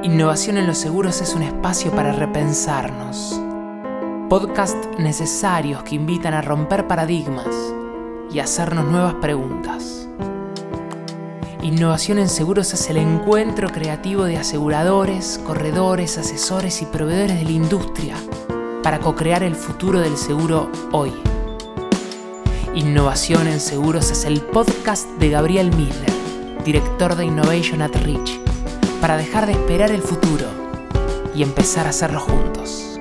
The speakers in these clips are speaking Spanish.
Innovación en los seguros es un espacio para repensarnos. Podcasts necesarios que invitan a romper paradigmas y hacernos nuevas preguntas. Innovación en seguros es el encuentro creativo de aseguradores, corredores, asesores y proveedores de la industria para co-crear el futuro del seguro hoy. Innovación en seguros es el podcast de Gabriel Miller, director de Innovation at Rich, para dejar de esperar el futuro y empezar a hacerlo juntos.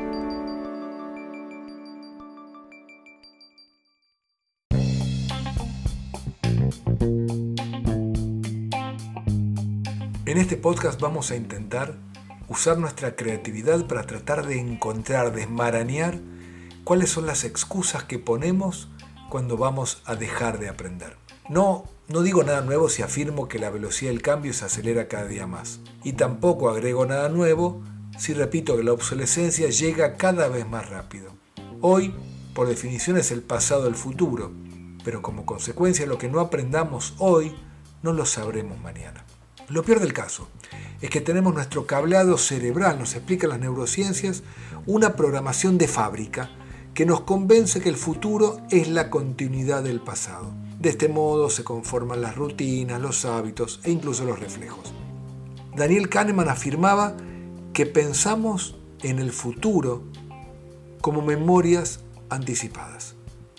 En este podcast vamos a intentar usar nuestra creatividad para tratar de encontrar, desmarañar cuáles son las excusas que ponemos cuando vamos a dejar de aprender. No digo nada nuevo si afirmo que la velocidad del cambio se acelera cada día más. Y tampoco agrego nada nuevo si repito que la obsolescencia llega cada vez más rápido. Hoy, por definición, es el pasado del futuro, pero como consecuencia lo que no aprendamos hoy, no lo sabremos mañana. Lo peor del caso es que tenemos nuestro cableado cerebral, nos explican las neurociencias, una programación de fábrica que nos convence que el futuro es la continuidad del pasado. De este modo se conforman las rutinas, los hábitos e incluso los reflejos. Daniel Kahneman afirmaba que pensamos en el futuro como memorias anticipadas.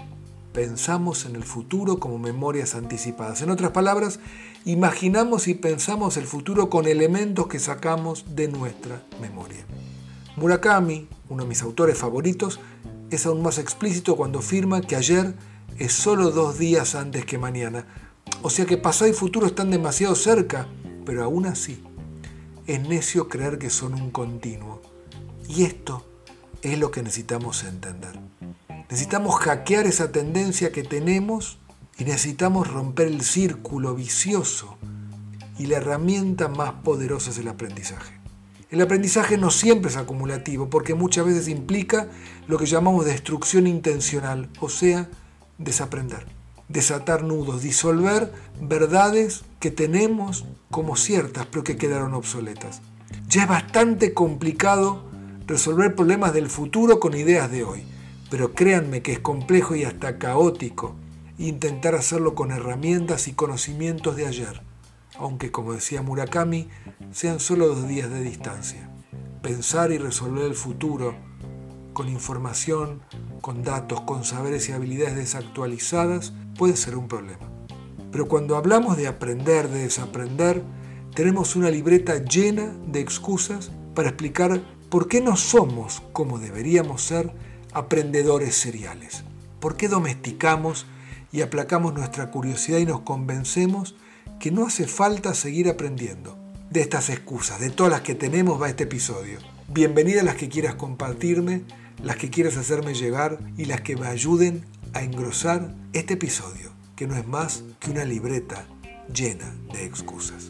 Pensamos en el futuro como memorias anticipadas. En otras palabras, imaginamos y pensamos el futuro con elementos que sacamos de nuestra memoria. Murakami, uno de mis autores favoritos, es aún más explícito cuando afirma que ayer es solo 2 días antes que mañana. O sea que pasado y futuro están demasiado cerca, pero aún así es necio creer que son un continuo. Y esto es lo que necesitamos entender. Necesitamos hackear esa tendencia que tenemos y necesitamos romper el círculo vicioso. Y la herramienta más poderosa es el aprendizaje. El aprendizaje no siempre es acumulativo porque muchas veces implica lo que llamamos destrucción intencional, o sea, desaprender, desatar nudos, disolver verdades que tenemos como ciertas pero que quedaron obsoletas. Ya es bastante complicado resolver problemas del futuro con ideas de hoy, pero créanme que es complejo y hasta caótico intentar hacerlo con herramientas y conocimientos de ayer, aunque como decía Murakami, sean solo 2 días de distancia. Pensar y resolver el futuro con información, con datos, con saberes y habilidades desactualizadas puede ser un problema. Pero cuando hablamos de aprender, de desaprender, tenemos una libreta llena de excusas para explicar por qué no somos, como deberíamos ser, aprendedores seriales. ¿Por qué domesticamos y aplacamos nuestra curiosidad y nos convencemos que no hace falta seguir aprendiendo? De estas excusas, de todas las que tenemos, va este episodio. Bienvenidas las que quieras compartirme, las que quieras hacerme llegar y las que me ayuden a engrosar este episodio, que no es más que una libreta llena de excusas.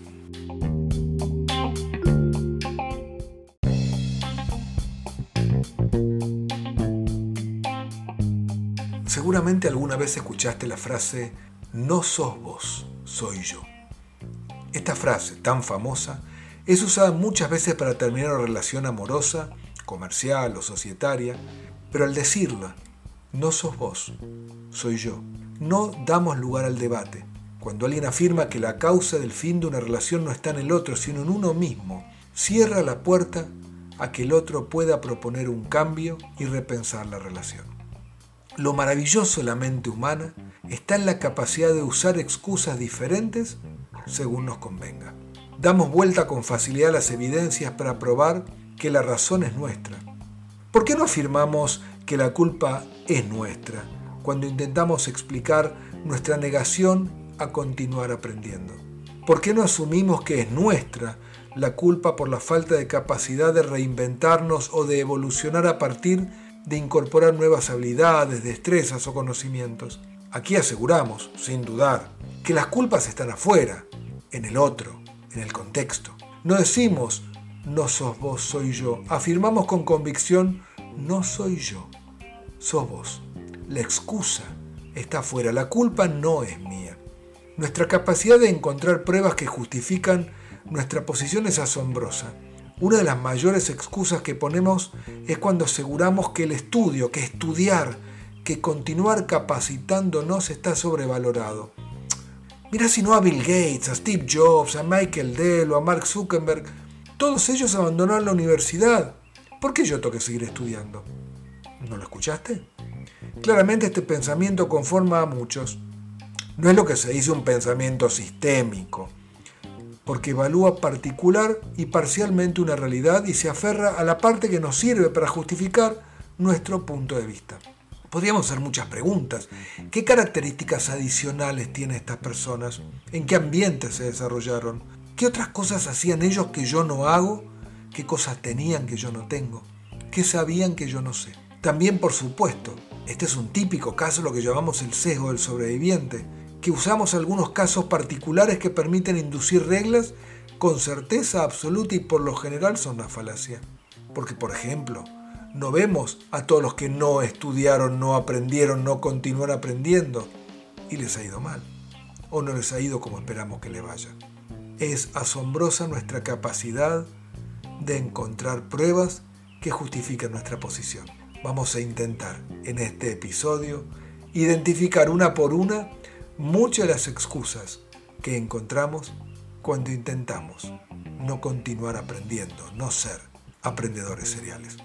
Seguramente alguna vez escuchaste la frase "no sos vos, soy yo". Esta frase tan famosa es usada muchas veces para terminar una relación amorosa, comercial o societaria, pero al decirla, "no sos vos, soy yo", no damos lugar al debate. Cuando alguien afirma que la causa del fin de una relación no está en el otro, sino en uno mismo, cierra la puerta a que el otro pueda proponer un cambio y repensar la relación. Lo maravilloso de la mente humana está en la capacidad de usar excusas diferentes según nos convenga. Damos vuelta con facilidad a las evidencias para probar que la razón es nuestra. ¿Por qué no afirmamos que la culpa es nuestra cuando intentamos explicar nuestra negación a continuar aprendiendo? ¿Por qué no asumimos que es nuestra la culpa por la falta de capacidad de reinventarnos o de evolucionar a partir de incorporar nuevas habilidades, destrezas o conocimientos? Aquí aseguramos, sin dudar, que las culpas están afuera, en el otro, en el contexto. No decimos "no sos vos, soy yo". Afirmamos con convicción "no soy yo, sos vos". La excusa está afuera, la culpa no es mía. Nuestra capacidad de encontrar pruebas que justifican nuestra posición es asombrosa. Una de las mayores excusas que ponemos es cuando aseguramos que el estudio, que estudiar, que continuar capacitándonos está sobrevalorado. Mirá si no a Bill Gates, a Steve Jobs, a Michael Dell o a Mark Zuckerberg. Todos ellos abandonaron la universidad. ¿Por qué yo tengo que seguir estudiando? ¿No lo escuchaste? Claramente este pensamiento conforma a muchos. No es lo que se dice un pensamiento sistémico, porque evalúa particular y parcialmente una realidad y se aferra a la parte que nos sirve para justificar nuestro punto de vista. Podríamos hacer muchas preguntas. ¿Qué características adicionales tienen estas personas? ¿En qué ambiente se desarrollaron? ¿Qué otras cosas hacían ellos que yo no hago? ¿Qué cosas tenían que yo no tengo? ¿Qué sabían que yo no sé? También, por supuesto, este es un típico caso, lo que llamamos el sesgo del sobreviviente, que usamos algunos casos particulares que permiten inducir reglas con certeza absoluta y por lo general son una falacia. Porque, por ejemplo, no vemos a todos los que no estudiaron, no aprendieron, no continúan aprendiendo y les ha ido mal, o no les ha ido como esperamos que les vaya. Es asombrosa nuestra capacidad de encontrar pruebas que justifiquen nuestra posición. Vamos a intentar en este episodio identificar una por una muchas de las excusas que encontramos cuando intentamos no continuar aprendiendo, no ser aprendedores seriales.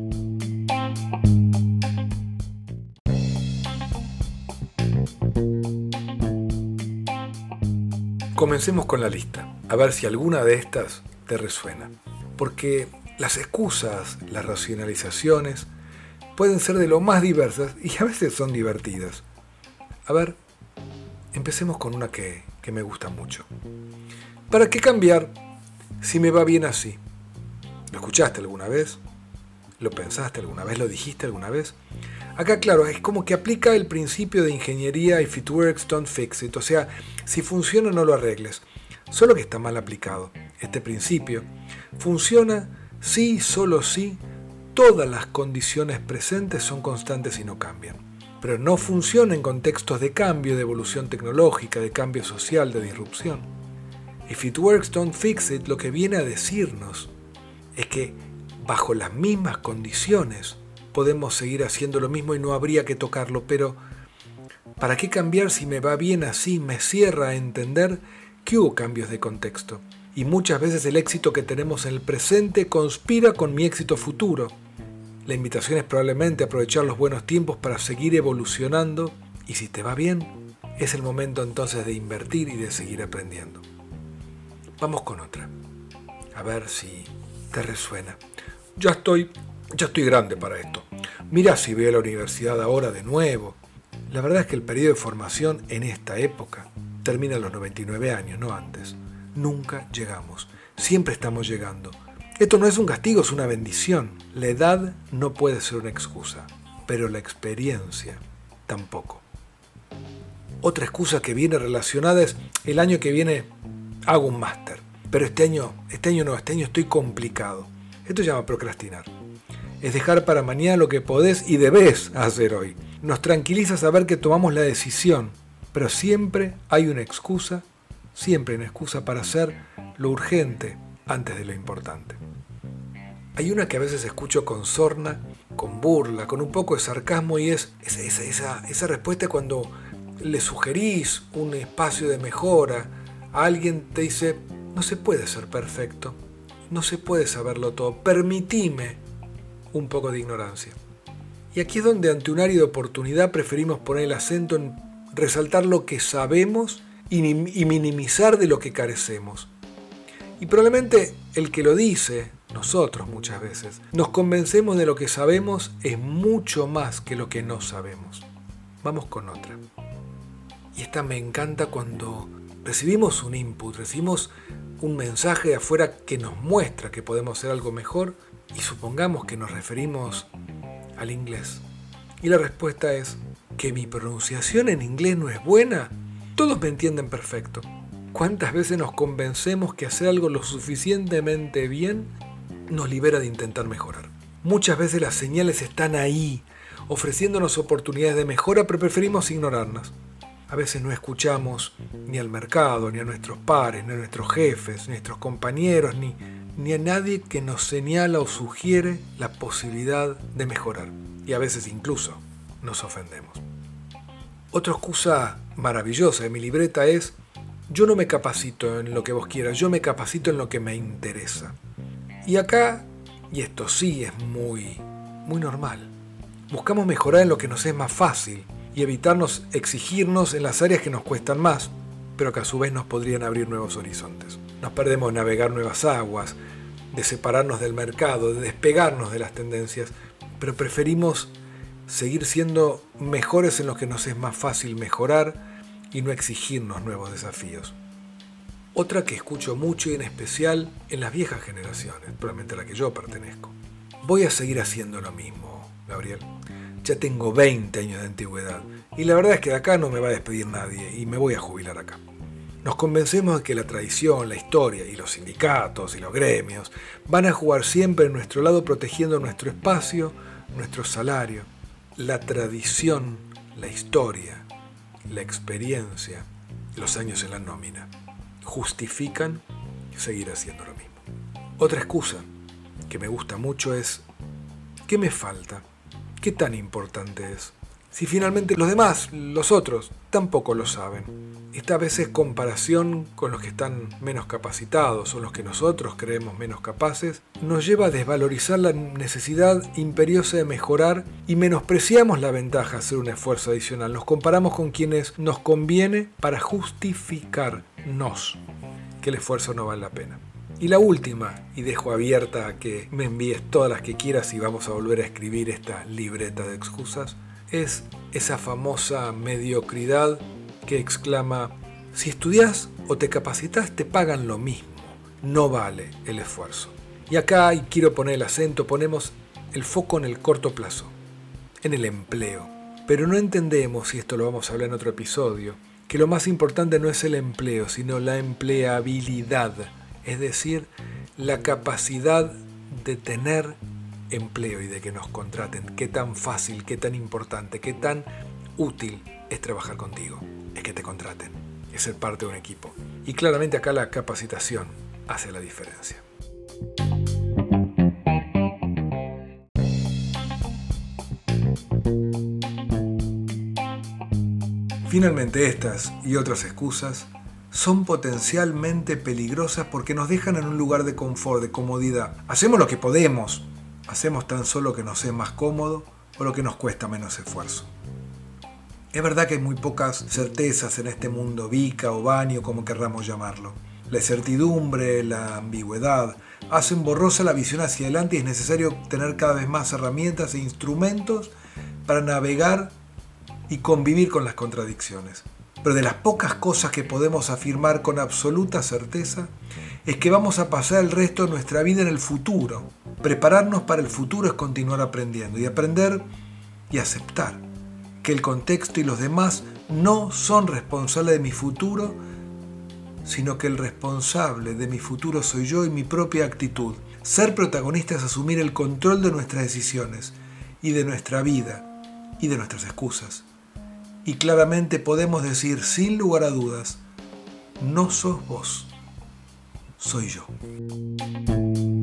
Comencemos con la lista, a ver si alguna de estas te resuena. Porque las excusas, las racionalizaciones, pueden ser de lo más diversas y a veces son divertidas. A ver, empecemos con una que me gusta mucho. ¿Para qué cambiar si me va bien así? ¿Lo escuchaste alguna vez? ¿Lo pensaste alguna vez? ¿Lo dijiste alguna vez? Acá, claro, es como que aplica el principio de ingeniería if it works, don't fix it. O sea, si funciona, no lo arregles. Solo que está mal aplicado. Este principio funciona si, solo si, todas las condiciones presentes son constantes y no cambian. Pero no funciona en contextos de cambio, de evolución tecnológica, de cambio social, de disrupción. If it works, don't fix it, lo que viene a decirnos es que bajo las mismas condiciones podemos seguir haciendo lo mismo y no habría que tocarlo, pero ¿para qué cambiar si me va bien así? Me cierra a entender que hubo cambios de contexto. Y muchas veces el éxito que tenemos en el presente conspira con mi éxito futuro. La invitación es probablemente aprovechar los buenos tiempos para seguir evolucionando y si te va bien, es el momento entonces de invertir y de seguir aprendiendo. Vamos con otra. A ver si te resuena. Ya estoy grande para esto. Mira si voy a la universidad ahora de nuevo. La verdad es que el periodo de formación en esta época termina a los 99 años, no antes. Nunca llegamos. Siempre estamos llegando. Esto no es un castigo, es una bendición. La edad no puede ser una excusa, pero la experiencia tampoco. Otra excusa que viene relacionada es el año que viene hago un máster, pero este año estoy complicado. Esto se llama procrastinar. Es dejar para mañana lo que podés y debés hacer hoy. Nos tranquiliza saber que tomamos la decisión, pero siempre hay una excusa para hacer lo urgente antes de lo importante. Hay una que a veces escucho con sorna, con burla, con un poco de sarcasmo y es esa respuesta cuando le sugerís un espacio de mejora a alguien, te dice, no se puede ser perfecto, no se puede saberlo todo, permitime un poco de ignorancia. Y aquí es donde ante un área de oportunidad preferimos poner el acento en resaltar lo que sabemos y minimizar de lo que carecemos. Y probablemente el que lo dice, nosotros muchas veces, nos convencemos de lo que sabemos es mucho más que lo que no sabemos. Vamos con otra. Y esta me encanta cuando recibimos un input, recibimos un mensaje de afuera que nos muestra que podemos hacer algo mejor y supongamos que nos referimos al inglés. Y la respuesta es que mi pronunciación en inglés no es buena. Todos me entienden perfecto. ¿Cuántas veces nos convencemos que hacer algo lo suficientemente bien nos libera de intentar mejorar? Muchas veces las señales están ahí, ofreciéndonos oportunidades de mejora, pero preferimos ignorarlas. A veces no escuchamos ni al mercado, ni a nuestros pares, ni a nuestros jefes, ni a nuestros compañeros, ni ni a nadie que nos señala o sugiere la posibilidad de mejorar. Y a veces incluso nos ofendemos. Otra excusa maravillosa de mi libreta es: yo no me capacito en lo que vos quieras, yo me capacito en lo que me interesa. Y acá, y esto sí es muy normal, buscamos mejorar en lo que nos es más fácil y evitarnos exigirnos en las áreas que nos cuestan más, pero que a su vez nos podrían abrir nuevos horizontes. Nos perdemos de navegar nuevas aguas, de separarnos del mercado, de despegarnos de las tendencias, pero preferimos seguir siendo mejores en lo que nos es más fácil mejorar y no exigirnos nuevos desafíos. Otra que escucho mucho y en especial en las viejas generaciones, probablemente a la que yo pertenezco: voy a seguir haciendo lo mismo, Gabriel. Ya tengo 20 años de antigüedad y la verdad es que de acá no me va a despedir nadie y me voy a jubilar acá. Nos convencemos de que la tradición, la historia y los sindicatos y los gremios van a jugar siempre en nuestro lado, protegiendo nuestro espacio, nuestro salario. La tradición, la historia, la experiencia, los años en la nómina justifican seguir haciendo lo mismo. Otra excusa que me gusta mucho es: ¿qué me falta? ¿Qué tan importante es? Si finalmente los demás, los otros, tampoco lo saben. Esta vez es comparación con los que están menos capacitados o los que nosotros creemos menos capaces, nos lleva a desvalorizar la necesidad imperiosa de mejorar y menospreciamos la ventaja de hacer un esfuerzo adicional. Nos comparamos con quienes nos conviene para justificarnos que el esfuerzo no vale la pena. Y la última, y dejo abierta a que me envíes todas las que quieras y vamos a volver a escribir esta libreta de excusas, es esa famosa mediocridad que exclama: si estudias o te capacitas te pagan lo mismo, no vale el esfuerzo. Y acá, y quiero poner el acento, ponemos el foco en el corto plazo, en el empleo. Pero no entendemos, y esto lo vamos a hablar en otro episodio, que lo más importante no es el empleo, sino la empleabilidad, es decir, la capacidad de tener empleo y de que nos contraten. Qué tan fácil, qué tan importante, qué tan útil es trabajar contigo, es que te contraten, es ser parte de un equipo. Y claramente acá la capacitación hace la diferencia. Finalmente, estas y otras excusas son potencialmente peligrosas porque nos dejan en un lugar de confort, de comodidad. Hacemos lo que podemos, hacemos tan solo que nos sea más cómodo o lo que nos cuesta menos esfuerzo. Es verdad que hay muy pocas certezas en este mundo VICA o BANI o como querramos llamarlo. La incertidumbre, la ambigüedad hacen borrosa la visión hacia adelante y es necesario tener cada vez más herramientas e instrumentos para navegar y convivir con las contradicciones. Pero de las pocas cosas que podemos afirmar con absoluta certeza es que vamos a pasar el resto de nuestra vida en el futuro. Prepararnos para el futuro es continuar aprendiendo y aprender y aceptar que el contexto y los demás no son responsables de mi futuro, sino que el responsable de mi futuro soy yo y mi propia actitud. Ser protagonista es asumir el control de nuestras decisiones y de nuestra vida y de nuestras excusas. Y claramente podemos decir sin lugar a dudas: no sos vos, soy yo.